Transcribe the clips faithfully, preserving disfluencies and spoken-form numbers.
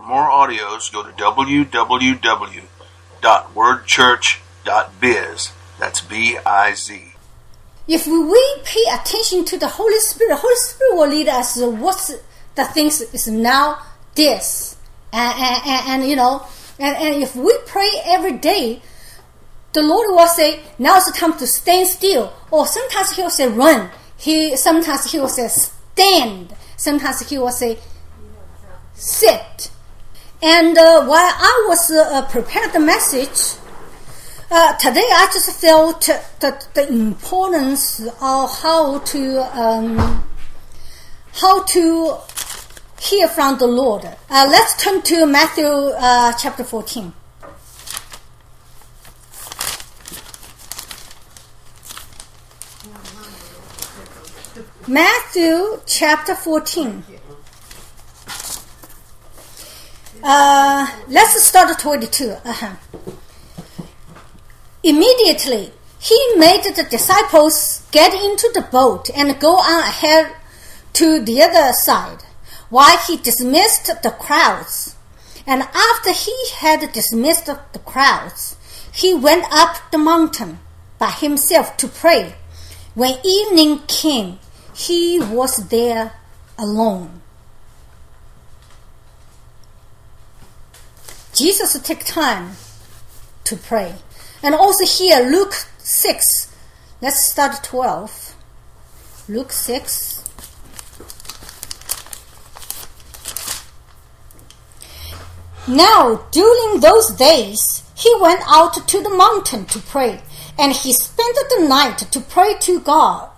more audios, go to w w w dot word church dot biz. That's B I Z. If we pay attention to the Holy Spirit, the Holy Spirit will lead us to what's the things is now this. And, and, and, and you know, and, and if we pray every day, the Lord will say, now it's time to stand still. Or sometimes He will say, run. He Sometimes He will say, stand. Sometimes He will say, sit. And uh, while I was uh, preparing the message, uh, today I just felt the, the importance of how to um, how to hear from the Lord. Uh, let's turn to Matthew uh, chapter fourteen. Matthew chapter fourteen. Uh, let's start at twenty-two. Uh-huh. Immediately, he made the disciples get into the boat and go on ahead to the other side, while he dismissed the crowds. And after he had dismissed the crowds, he went up the mountain by himself to pray. When evening came, he was there alone. Jesus took time to pray. And also here, Luke six. Let's start at twelve. Luke six. Now, during those days, he went out to the mountain to pray, and he spent the night to pray to God.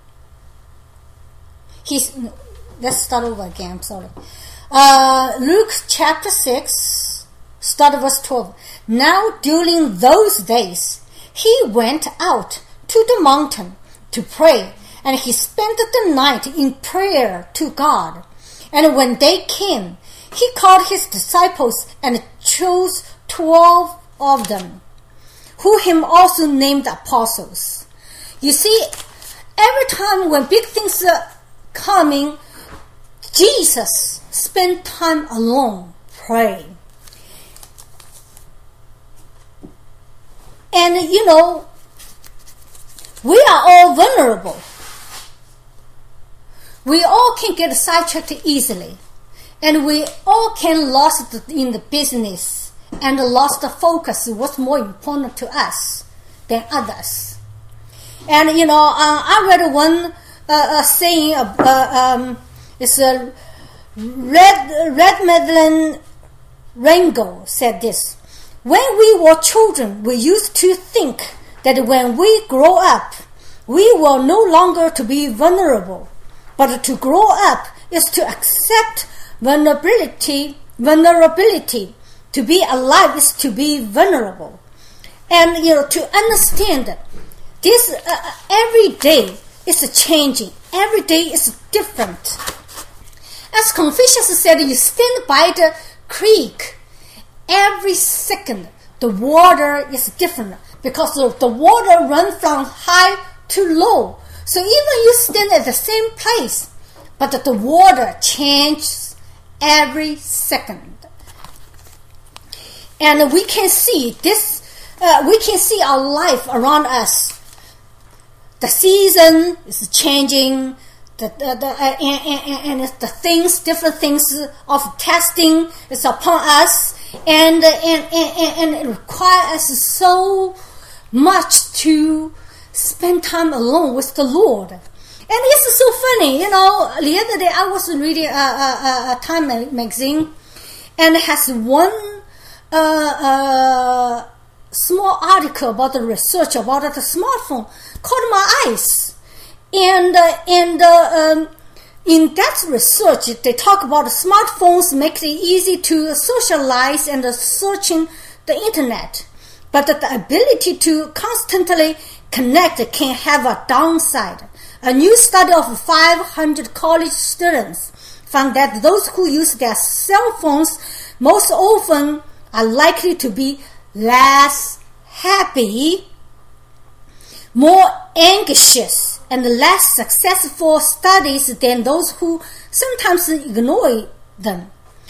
He's, let's start over again, I'm sorry. Uh, Luke chapter six, start verse twelve. Now during those days, he went out to the mountain to pray, and he spent the night in prayer to God. And when day came, he called his disciples and chose twelve of them, who him also named apostles. You see, every time when big things are coming, Jesus spent time alone praying. And you know, we are all vulnerable. We all can get sidetracked easily. And we all can lost in the business and lost the focus what's more important to us than others. And you know, uh, I read one uh, uh, saying, uh, uh, um, it's a Red, Red Madeline Rango said this: when we were children, we used to think that when we grow up, we were no longer to be vulnerable, but to grow up is to accept vulnerability. Vulnerability, to be alive is to be vulnerable, and you know, to understand that this uh, every day is changing. Every day is different. As Confucius said, you stand by the creek. Every second, the water is different because the water runs from high to low. So even you stand at the same place, but the water changes every second. And we can see this. Uh, we can see our life around us. The season is changing. The, the, the, uh, and, and, and the things, different things of testing is upon us. And, and, and, and it requires us so much to spend time alone with the Lord. And it's so funny, you know, the other day I was reading a, a, a Time magazine, and it has one uh, uh, small article about the research about the smartphone caught my eyes. And, uh, and uh, um, in that research, they talk about smartphones make it easy to socialize and uh, searching the internet. But the ability to constantly connect can have a downside. A new study of five hundred college students found that those who use their cell phones most often are likely to be less happy, more anxious, and less successful studies than those who sometimes ignore them.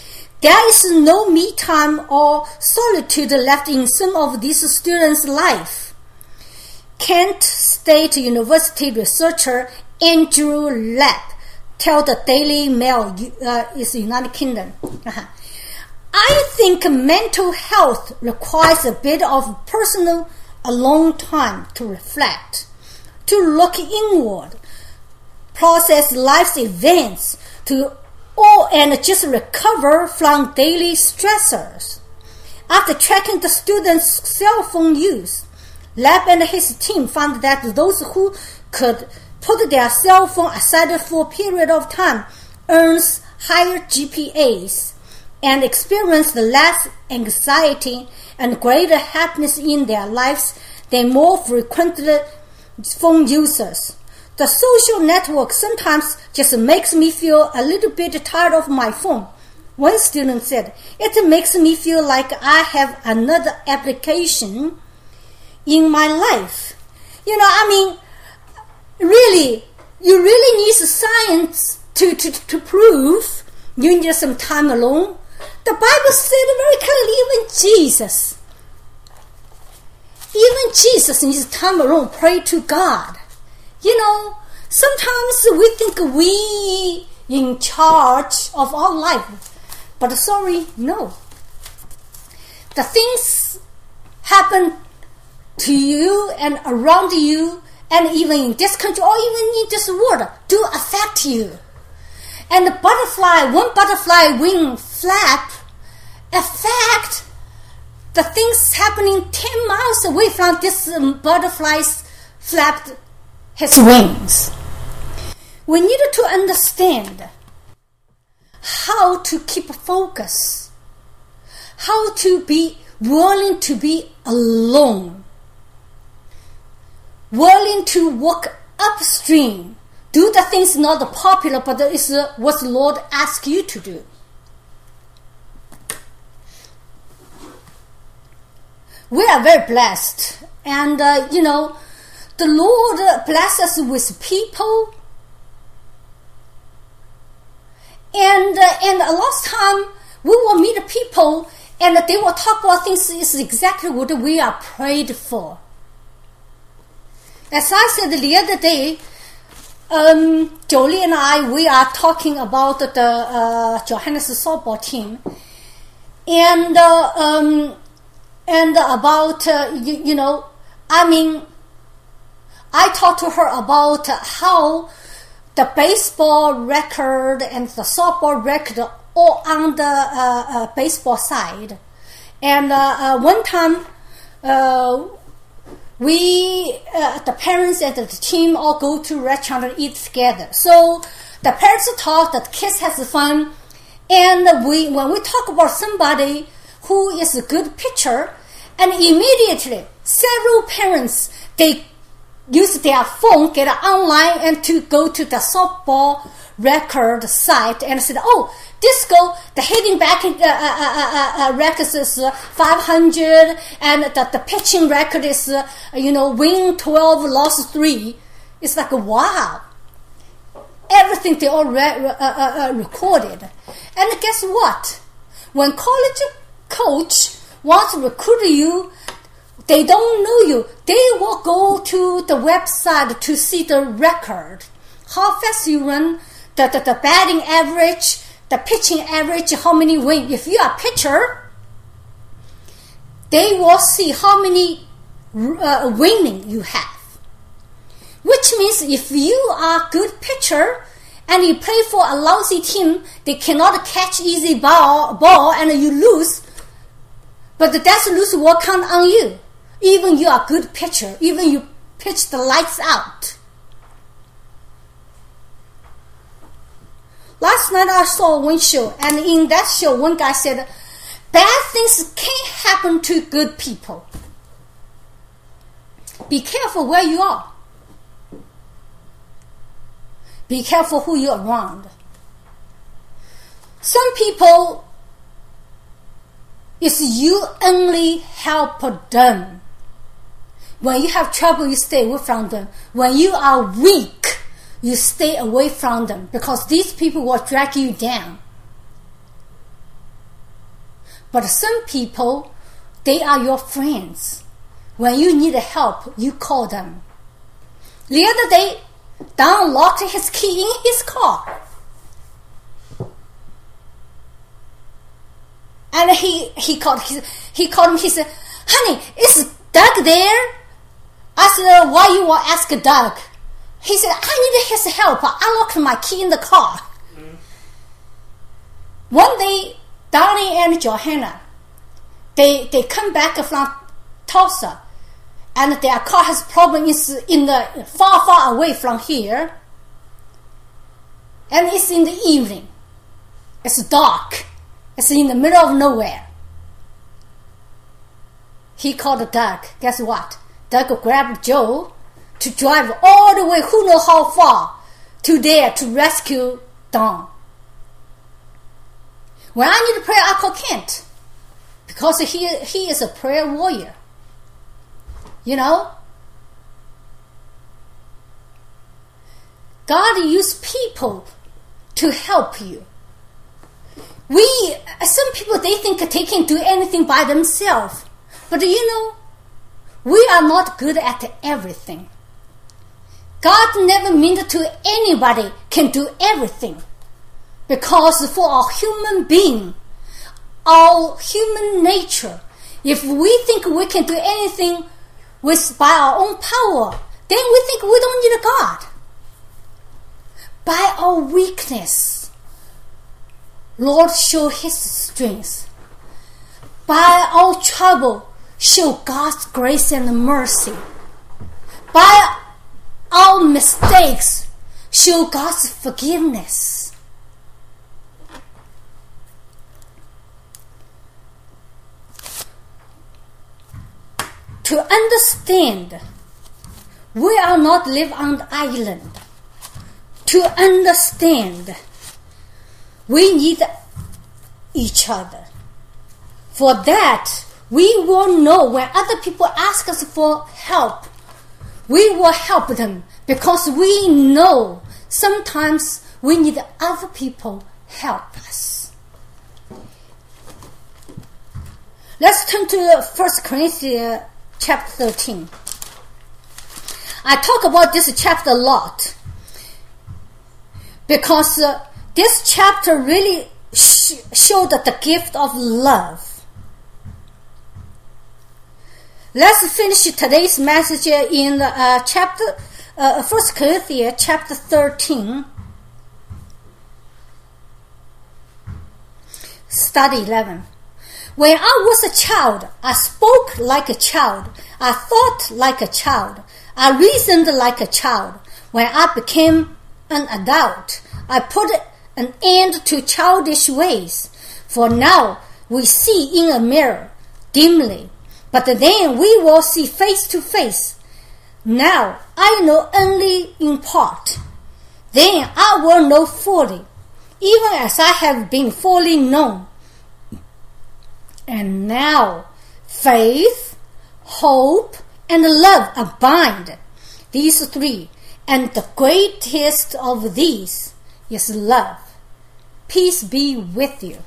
There is no me time or solitude left in some of these students' life. Kent State University researcher Andrew Lapp tells the Daily Mail, uh, is the United Kingdom. Uh-huh. I think mental health requires a bit of personal alone time to reflect, to look inward, process life's events, to or and just recover from daily stressors. After tracking the students' cell phone use, Lapp and his team found that those who could put their cell phone aside for a period of time earns higher G P As and experienced less anxiety and greater happiness in their lives than more frequent phone users. The social network sometimes just makes me feel a little bit tired of my phone. One student said, it makes me feel like I have another application in my life. You know, I mean, really, you really need science to, to, to prove you need some time alone. The Bible said very clearly, even Jesus, even Jesus needs time alone, pray to God. You know, sometimes we think we in charge of our life, but sorry, no. The things happen to you and around you, and even in this country or even in this world, do affect you. And the butterfly, one butterfly wing flap affect the things happening ten miles away from this um, butterfly's flapped his wings. We need to understand how to keep focus, how to be willing to be alone, willing to walk upstream, do the things not popular, but it's what the Lord asks you to do. We are very blessed, and uh, you know, the Lord blesses us with people, and uh, and a lot of time we will meet people, and they will talk about things is exactly what we are prayed for. As I said the other day, um, Jolie and I, we are talking about the uh, Johannes softball team, and uh, um, and about uh, you, you know, I mean, I talked to her about how the baseball record and the softball record are all on the uh, uh, baseball side, and uh, uh, one time. Uh, We, uh, the parents and the team all go to a restaurant and eat together. So the parents talk, the kids has fun, and we when we talk about somebody who is a good pitcher, and immediately several parents, they use their phone, get online, and to go to the softball record site and said, oh, this go, the hitting back uh, uh, uh, uh, record is uh, five hundred, and the, the pitching record is, uh, you know, win twelve, loss three. It's like, wow. Everything they all re- uh, uh, uh, recorded. And guess what? When college coach wants to recruit you, they don't know you. They will go to the website to see the record. How fast you run, the, the, the batting average, the pitching average, how many wins. If you are a pitcher, they will see how many uh, winning you have. Which means if you are a good pitcher and you play for a lousy team, they cannot catch easy ball, ball and you lose. But that lose will count on you. Even you are a good pitcher, even you pitch the lights out. Last night I saw one show, and in that show, one guy said, bad things can't happen to good people. Be careful where you are. Be careful who you're around. Some people, it's you only help them. When you have trouble, you stay away from them. When you are weak, you stay away from them, because these people will drag you down. But some people, they are your friends. When you need help, you call them. The other day, Don locked his key in his car. And he, he called he, he called him, he said, honey, is Doug there? I said, why you want to ask Doug? He said, I needed his help. I locked my key in the car. Mm. One day, Donnie and Johanna, they they come back from Tulsa, and their car has problem is in the far, far away from here. And it's in the evening. It's dark. It's in the middle of nowhere. He called Doug. Guess what? Doug grabbed Joe to drive all the way, who knows how far, to there to rescue Don. When I need prayer, I call Kent, because he he is a prayer warrior. You know, God used people to help you. We some people, they think they can do anything by themselves, but you know, we are not good at everything. God never meant to anybody can do everything, because for our human being, our human nature, if we think we can do anything with by our own power, then we think we don't need a God. By our weakness, Lord show His strength. By our trouble, show God's grace and mercy. By our mistakes, show God's forgiveness. To understand, we are not live on the island. To understand, we need each other. For that, we will know when other people ask us for help, we will help them, because we know sometimes we need other people help us. Let's turn to First Corinthians chapter thirteen. I talk about this chapter a lot, because uh, this chapter really sh- showed the gift of love. Let's finish today's message in uh, chapter uh, First Corinthians chapter thirteen. Study eleven. When I was a child, I spoke like a child. I thought like a child. I reasoned like a child. When I became an adult, I put an end to childish ways. For now we see in a mirror, dimly, but then we will see face to face. Now I know only in part. Then I will know fully, even as I have been fully known. And now faith, hope, and love abide. These three, and the greatest of these is love. Peace be with you.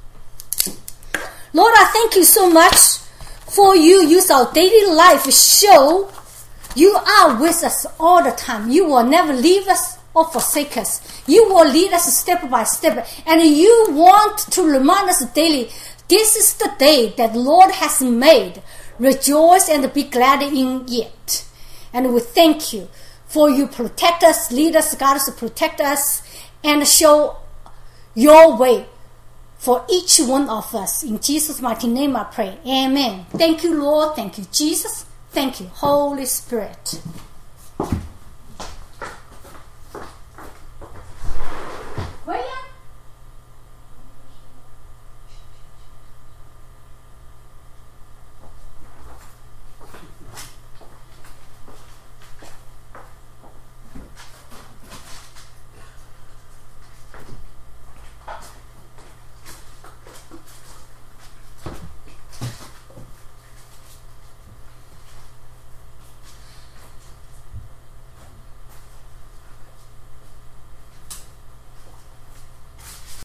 Lord, I thank you so much for you use our daily life show you are with us all the time. You will never leave us or forsake us. You will lead us step by step, and you want to remind us daily, this is the day that the Lord has made. Rejoice and be glad in it. And we thank you for you protect us, lead us, guide us, protect us, and show your way for each one of us. In Jesus' mighty name I pray. Amen. Thank you, Lord. Thank you, Jesus. Thank you, Holy Spirit.